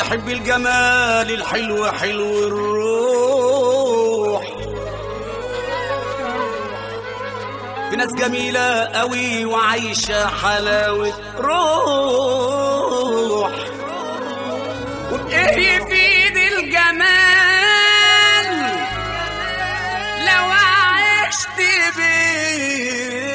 يحب الجمال الحلو حلو الروح. في ناس جميلة قوي وعايشة حلاوة روح. وبإيه يفيد الجمال لو عشت بيه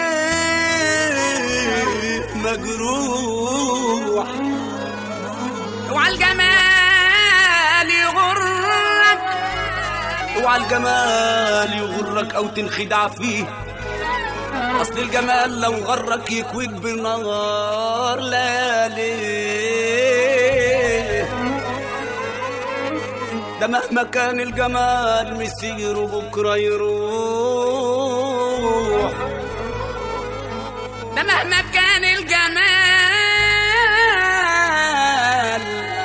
مجروح؟ اوعى الجمال يغرك، اوعى الجمال يغرك او تنخدع فيه. اصل الجمال لو غرك يكويك بالنهار ليالي. ده مهما كان الجمال مسيره بكره يروح. ده مهما كان الجمال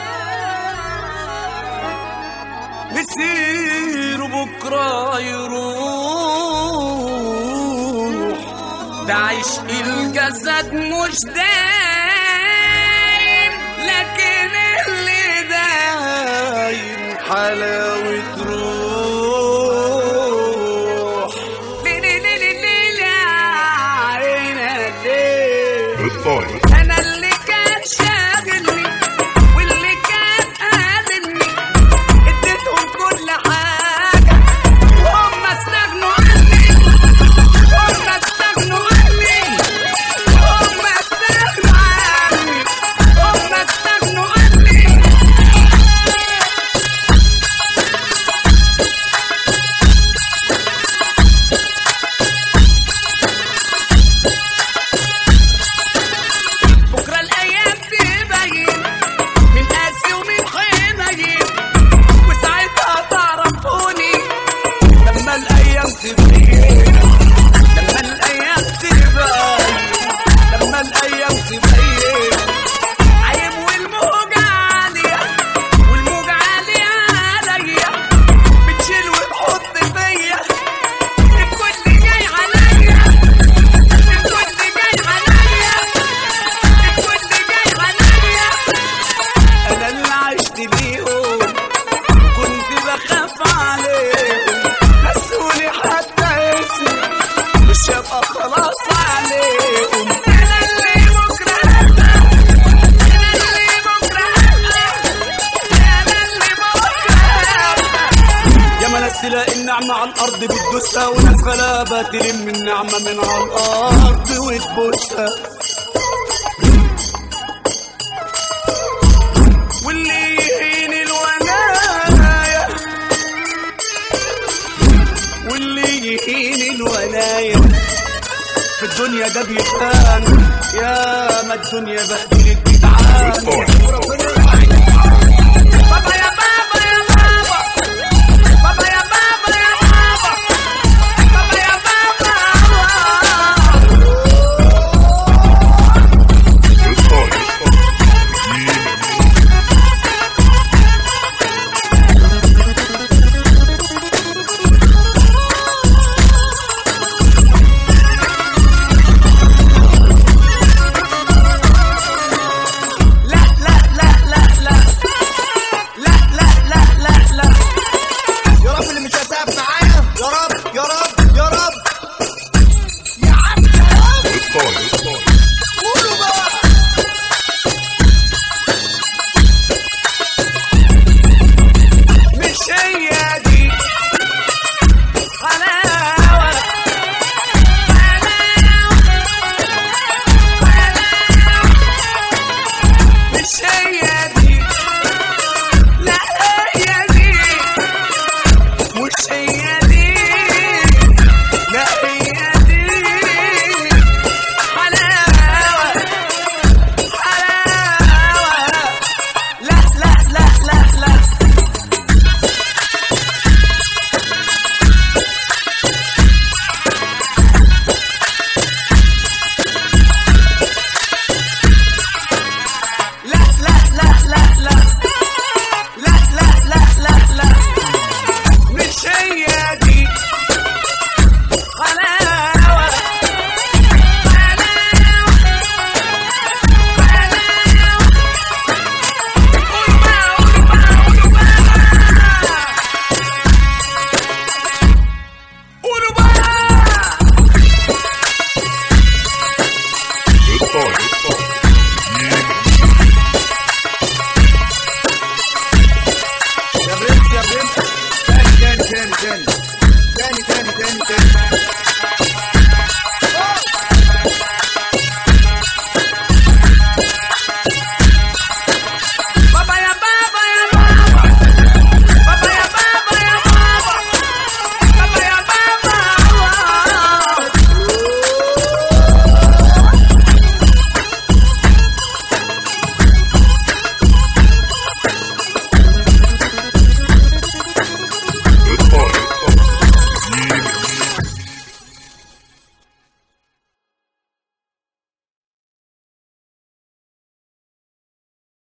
مسيره بكره يروح. ده عشق الجسد مش دايم، لكن اللي دايم حلاوة روح. ليلي ليلي ليلي عينا ليه أنا اللي كان شاغلني واللي كان قابلني اديتهم كل حاجة وهم استغنوا عني. هم استغنوا عني، هم استغنوا عني، هم استغنوا عني. بكرة الأيام تبين من قاسي ومن حنين، وساعتها تعرفوني لما الأيام تبين. لما الأيام تبين، لما الأيام تبين. عيب والموجة عالية، والموجة عالية عليا، بتشيل وتحط فيا. الكل جاي عليا، الكل جاي عليا، الكل جاي عليا. أنا اللي عشت بيهم كنت بخاف عليهم، نسوني حتى اسمي مش هبقى خلاص عليهم. أنا اللي بكرة هبقى، أنا اللي بكرة هبقى، أنا اللي بكرة هبقى. يا ما ناس تلاقي النعمة على الأرض بتدوسها، وناس غلابة تلم النعمة من على الأرض وتبوسها. واللي يهين الولاية، واللي يهين الولاية في الدنيا ده بيتهان. يا ما الدنيا بهدلت جدعان.